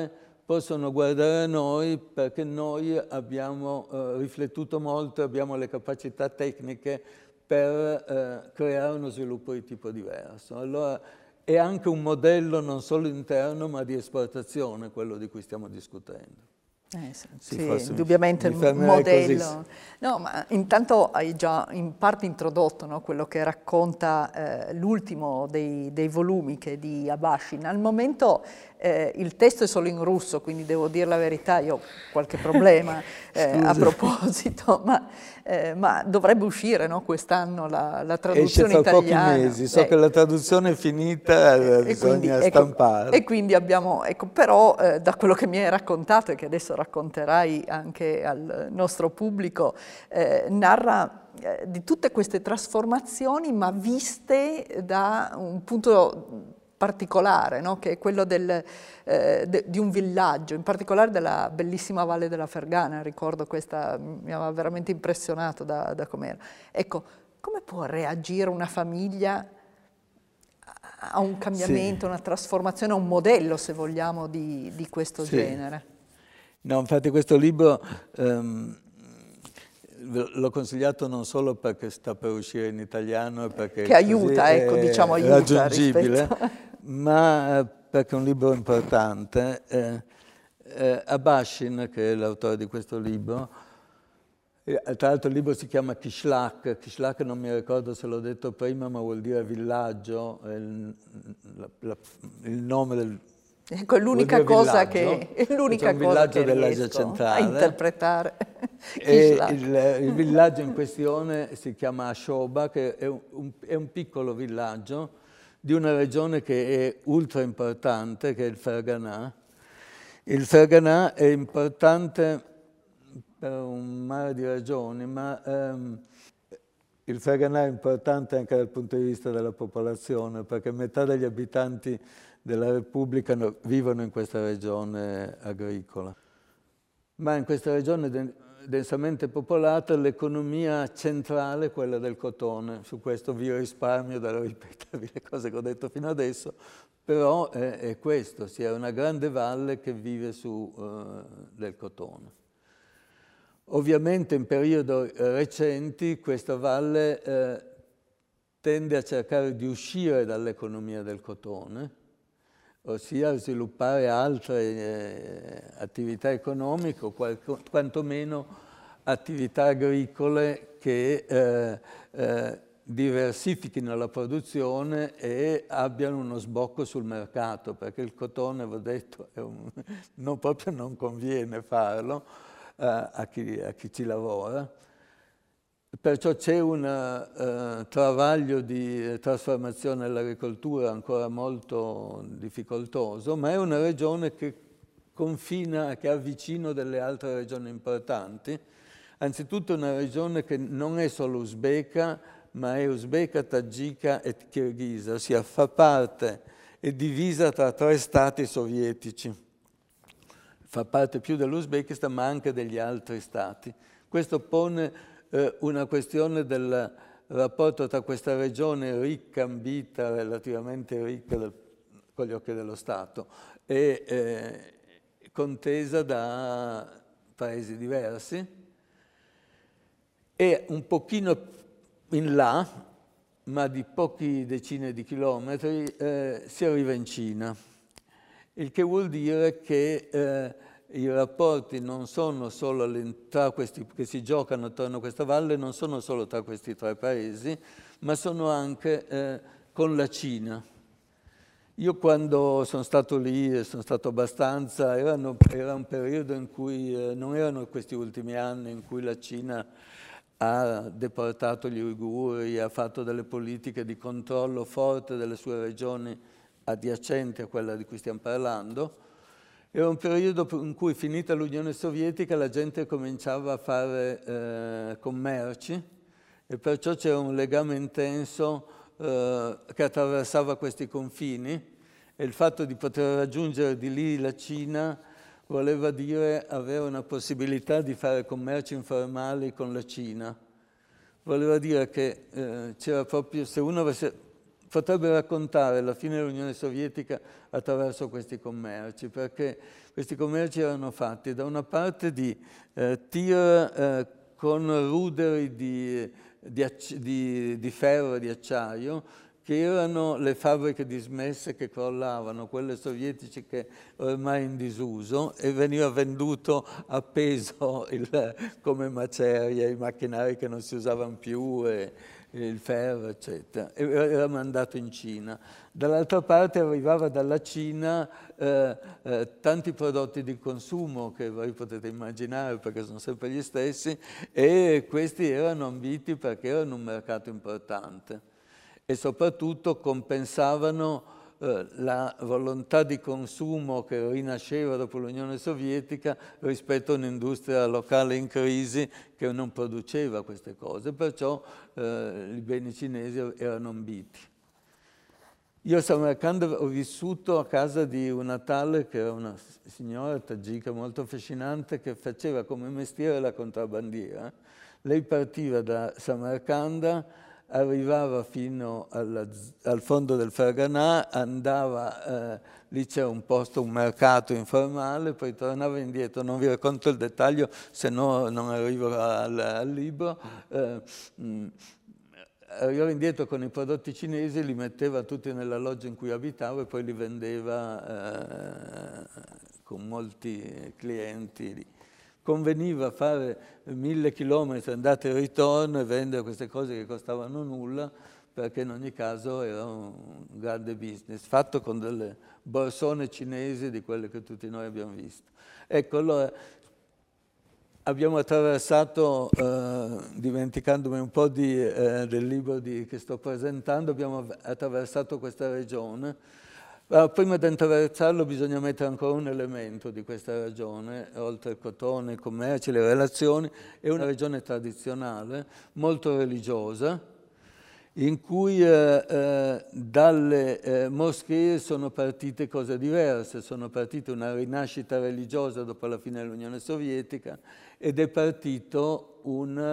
possono guardare a noi perché noi abbiamo riflettuto molto, abbiamo le capacità tecniche per creare uno sviluppo di tipo diverso. Allora è anche un modello non solo interno ma di esportazione quello di cui stiamo discutendo. Sì, indubbiamente il modello. Così. No, ma intanto hai già in parte introdotto, no, quello che racconta l'ultimo dei volumi che è di Abashin. Al momento il testo è solo in russo, quindi devo dire la verità, io ho qualche problema a proposito, ma dovrebbe uscire, no, quest'anno la traduzione italiana. Esce fra pochi mesi, so che la traduzione è finita, bisogna quindi, stampare. E quindi abbiamo, però da quello che mi hai raccontato e che adesso racconterai anche al nostro pubblico, narra di tutte queste trasformazioni ma viste da un punto particolare, no? Che è quello di un villaggio, in particolare della bellissima Valle della Fergana. Ricordo questa, mi aveva veramente impressionato da com'era. Ecco, come può reagire una famiglia a un cambiamento, una trasformazione, a un modello, se vogliamo, di questo genere? No, infatti questo libro l'ho consigliato non solo perché sta per uscire in italiano e perché che aiuta, ecco, diciamo aiuta raggiungibile, ma perché è un libro importante. Abashin, che è l'autore di questo libro, tra l'altro il libro si chiama Kishlak. Kishlak non mi ricordo se l'ho detto prima, ma vuol dire villaggio, è il nome del... Ecco, è l'unica cosa che dell'Asia centrale a interpretare. Il villaggio in questione si chiama Ashoba, che è un piccolo villaggio di una regione che è ultra importante, che è il Ferganà. Il Ferganà è importante per un mare di ragioni, ma il Ferganà è importante anche dal punto di vista della popolazione, perché metà degli abitanti della Repubblica vivono in questa regione agricola. Ma in questa regione densamente popolata l'economia centrale è quella del cotone. Su questo vi risparmio dal ripetervi le cose che ho detto fino adesso, però è questo, si è una grande valle che vive del cotone. Ovviamente in periodi recenti questa valle tende a cercare di uscire dall'economia del cotone, ossia sviluppare altre attività economiche o quantomeno attività agricole che diversifichino la produzione e abbiano uno sbocco sul mercato, perché il cotone, vi ho detto, proprio non conviene farlo a chi ci lavora. Perciò c'è un travaglio di trasformazione dell'agricoltura ancora molto difficoltoso, ma è una regione che confina, che ha vicino delle altre regioni importanti. Anzitutto è una regione che non è solo uzbeka, ma è uzbeka, tagika e kirghisa, ossia fa parte, è divisa tra 3 stati sovietici. Fa parte più dell'Uzbekistan, ma anche degli altri stati. Questo pone una questione del rapporto tra questa regione ricca, ambita, relativamente ricca con gli occhi dello Stato, e contesa da paesi diversi, e un pochino in là, ma di pochi decine di chilometri, si arriva in Cina, il che vuol dire che i rapporti non sono solo tra questi che si giocano attorno a questa valle, non sono solo tra questi 3 paesi, ma sono anche con la Cina. Io quando sono stato lì, sono stato abbastanza, era un periodo in cui non erano questi ultimi anni in cui la Cina ha deportato gli uiguri, ha fatto delle politiche di controllo forte delle sue regioni adiacenti a quella di cui stiamo parlando. Era un periodo in cui, finita l'Unione Sovietica, la gente cominciava a fare commerci e perciò c'era un legame intenso che attraversava questi confini, e il fatto di poter raggiungere di lì la Cina voleva dire avere una possibilità di fare commerci informali con la Cina. Voleva dire che c'era proprio, se uno avesse potrebbe raccontare la fine dell'Unione Sovietica attraverso questi commerci, perché questi commerci erano fatti da una parte di tir con ruderi di ferro e di acciaio, che erano le fabbriche dismesse che crollavano, quelle sovietiche che ormai in disuso, e veniva venduto appeso come macerie, i macchinari che non si usavano più, il ferro, eccetera, e era mandato in Cina. Dall'altra parte arrivava dalla Cina tanti prodotti di consumo che voi potete immaginare perché sono sempre gli stessi, e questi erano ambiti perché erano un mercato importante e soprattutto compensavano la volontà di consumo che rinasceva dopo l'Unione Sovietica rispetto a un'industria locale in crisi che non produceva queste cose, perciò i beni cinesi erano ambiti. Io a Samarcanda ho vissuto a casa di una tale che era una signora tagika molto affascinante che faceva come mestiere la contrabbandiera. Lei partiva da Samarcanda, arrivava fino al fondo del Ferganà, andava, lì c'era un posto, un mercato informale, poi tornava indietro, non vi racconto il dettaglio se no non arrivo al libro, arrivava indietro con i prodotti cinesi, li metteva tutti nella loggia in cui abitava e poi li vendeva con molti clienti. Conveniva fare 1000 chilometri andata e ritorno e vendere queste cose che costavano nulla, perché in ogni caso era un grande business, fatto con delle borsone cinesi di quelle che tutti noi abbiamo visto. Ecco, allora, abbiamo attraversato, dimenticandomi un po' del libro che sto presentando, abbiamo attraversato questa regione. Prima di attraversarlo bisogna mettere ancora un elemento di questa regione, oltre il cotone, i commerci, le relazioni. È una regione tradizionale, molto religiosa, in cui dalle moschee sono partite cose diverse, sono partite una rinascita religiosa dopo la fine dell'Unione Sovietica ed è partito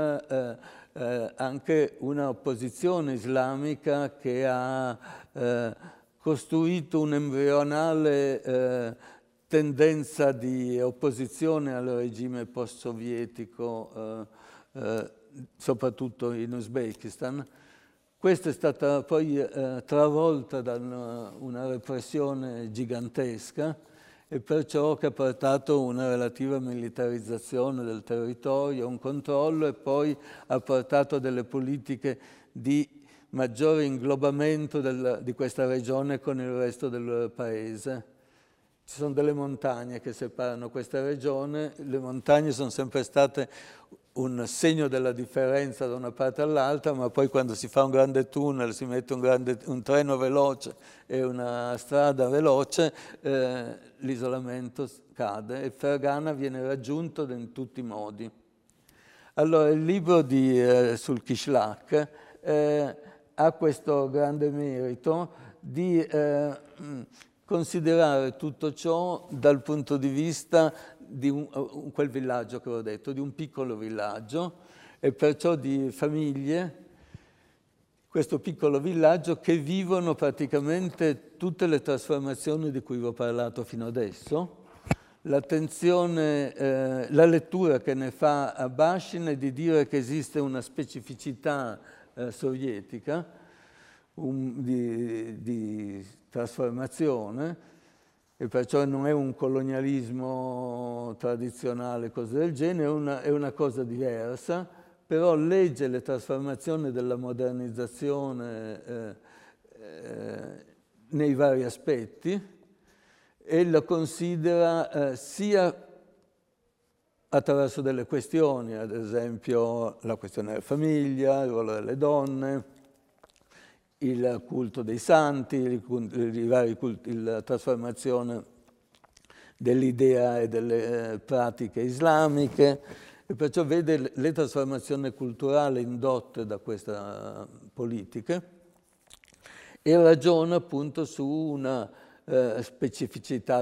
anche una opposizione islamica che ha costruito un'embrionale tendenza di opposizione al regime post-sovietico, soprattutto in Uzbekistan. Questa è stata poi travolta da una repressione gigantesca e perciò che ha portato una relativa militarizzazione del territorio, un controllo, e poi ha portato delle politiche di maggiore inglobamento di questa regione con il resto del paese. Ci sono delle montagne che separano questa regione, le montagne sono sempre state un segno della differenza da una parte all'altra, ma poi quando si fa un grande tunnel, si mette un treno veloce e una strada veloce, l'isolamento cade e Fergana viene raggiunto in tutti i modi. Allora, il libro sul Kishlak ha questo grande merito di considerare tutto ciò dal punto di vista di quel villaggio che ho detto, di un piccolo villaggio, e perciò di famiglie, questo piccolo villaggio, che vivono praticamente tutte le trasformazioni di cui vi ho parlato fino adesso. L'attenzione, la lettura che ne fa a Bashin è di dire che esiste una specificità sovietica di trasformazione, e perciò non è un colonialismo tradizionale, cose del genere, è una cosa diversa, però legge le trasformazioni della modernizzazione nei vari aspetti e lo considera sia attraverso delle questioni, ad esempio la questione della famiglia, il ruolo delle donne, il culto dei santi, la trasformazione dell'idea e delle pratiche islamiche, e perciò vede le trasformazioni culturali indotte da questa politica e ragiona appunto su una specificità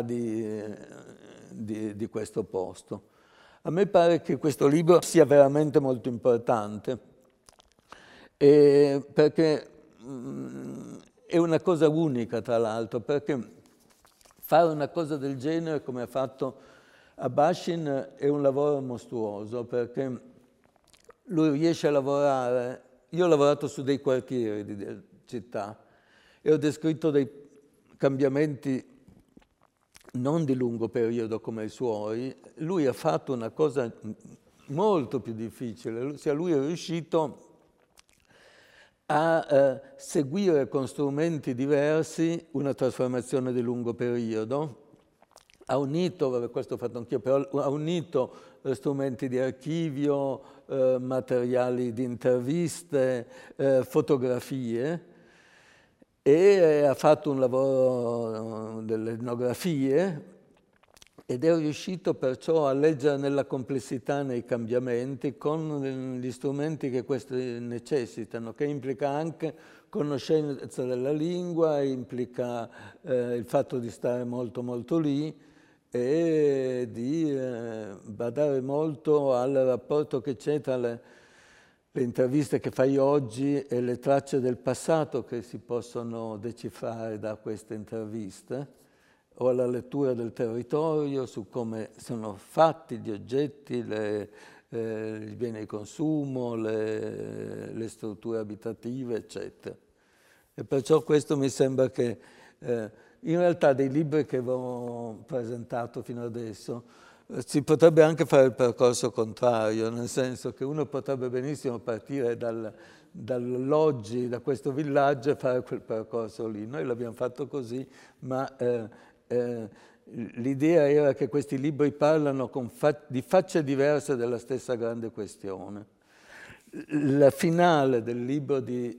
di questo posto. A me pare che questo libro sia veramente molto importante, perché è una cosa unica, tra l'altro, perché fare una cosa del genere, come ha fatto Abashin, è un lavoro mostruoso, perché lui riesce a lavorare. Io ho lavorato su dei quartieri di città e ho descritto dei cambiamenti non di lungo periodo come i suoi. Lui ha fatto una cosa molto più difficile, lui è riuscito a seguire con strumenti diversi una trasformazione di lungo periodo. Ha unito, questo ho fatto anch'io, però ha unito strumenti di archivio, materiali di interviste, fotografie, e ha fatto un lavoro delle etnografie ed è riuscito perciò a leggere nella complessità, nei cambiamenti, con gli strumenti che questi necessitano, che implica anche conoscenza della lingua, implica il fatto di stare molto molto lì e di badare molto al rapporto che c'è tra le interviste che fai oggi e le tracce del passato che si possono decifrare da queste interviste, o alla lettura del territorio su come sono fatti gli oggetti, i beni di consumo, le strutture abitative, eccetera. E perciò questo mi sembra che in realtà dei libri che avevo presentato fino adesso si potrebbe anche fare il percorso contrario, nel senso che uno potrebbe benissimo partire dall'oggi, da questo villaggio e fare quel percorso lì. Noi l'abbiamo fatto così, ma l'idea era che questi libri parlano di facce diverse della stessa grande questione. La finale del libro di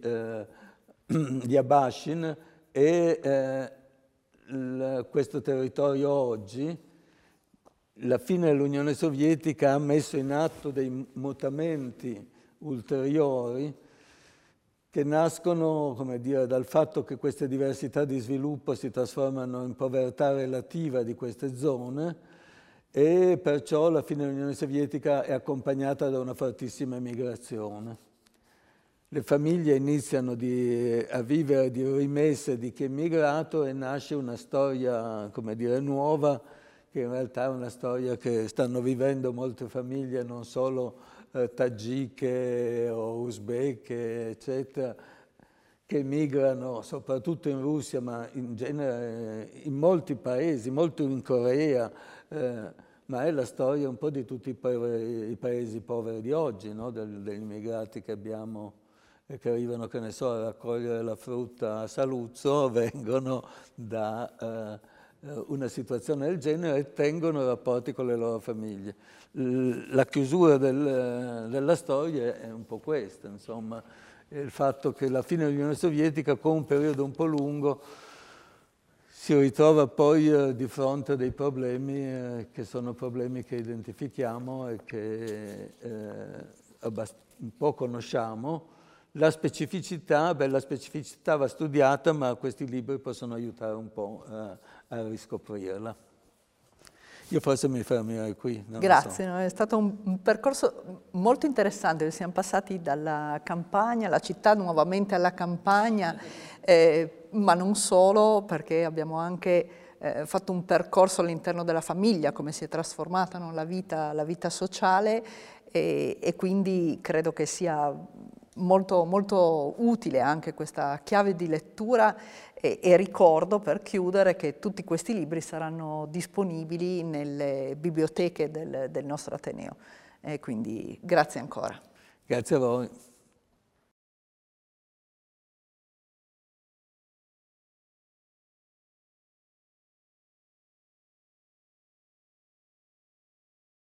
Abashin è questo territorio oggi. La fine dell'Unione Sovietica ha messo in atto dei mutamenti ulteriori che nascono, come dire, dal fatto che queste diversità di sviluppo si trasformano in povertà relativa di queste zone e perciò la fine dell'Unione Sovietica è accompagnata da una fortissima emigrazione. Le famiglie iniziano a vivere di rimesse di chi è emigrato e nasce una storia, come dire, nuova, che in realtà è una storia che stanno vivendo molte famiglie, non solo tagike o uzbeke, eccetera, che emigrano soprattutto in Russia, ma in genere in molti paesi, molto in Corea, ma è la storia un po' di tutti i paesi poveri di oggi, no? Degli immigrati che abbiamo e che arrivano, che ne so, a raccogliere la frutta a Saluzzo, vengono da una situazione del genere e tengono rapporti con le loro famiglie. La chiusura della storia è un po' questa, insomma, il fatto che la fine dell'Unione Sovietica, con un periodo un po' lungo, si ritrova poi di fronte a dei problemi che sono problemi che identifichiamo e che un po' conosciamo. La specificità va studiata, ma questi libri possono aiutare un po' a riscoprirla. Io forse mi fermerei qui. Grazie, no? È stato un percorso molto interessante. Siamo passati dalla campagna, alla città, nuovamente alla campagna, ma non solo, perché abbiamo anche fatto un percorso all'interno della famiglia, come si è trasformata, no? la vita sociale, e quindi credo che sia molto, molto utile anche questa chiave di lettura e ricordo, per chiudere, che tutti questi libri saranno disponibili nelle biblioteche del nostro Ateneo. Quindi grazie ancora. Grazie a voi.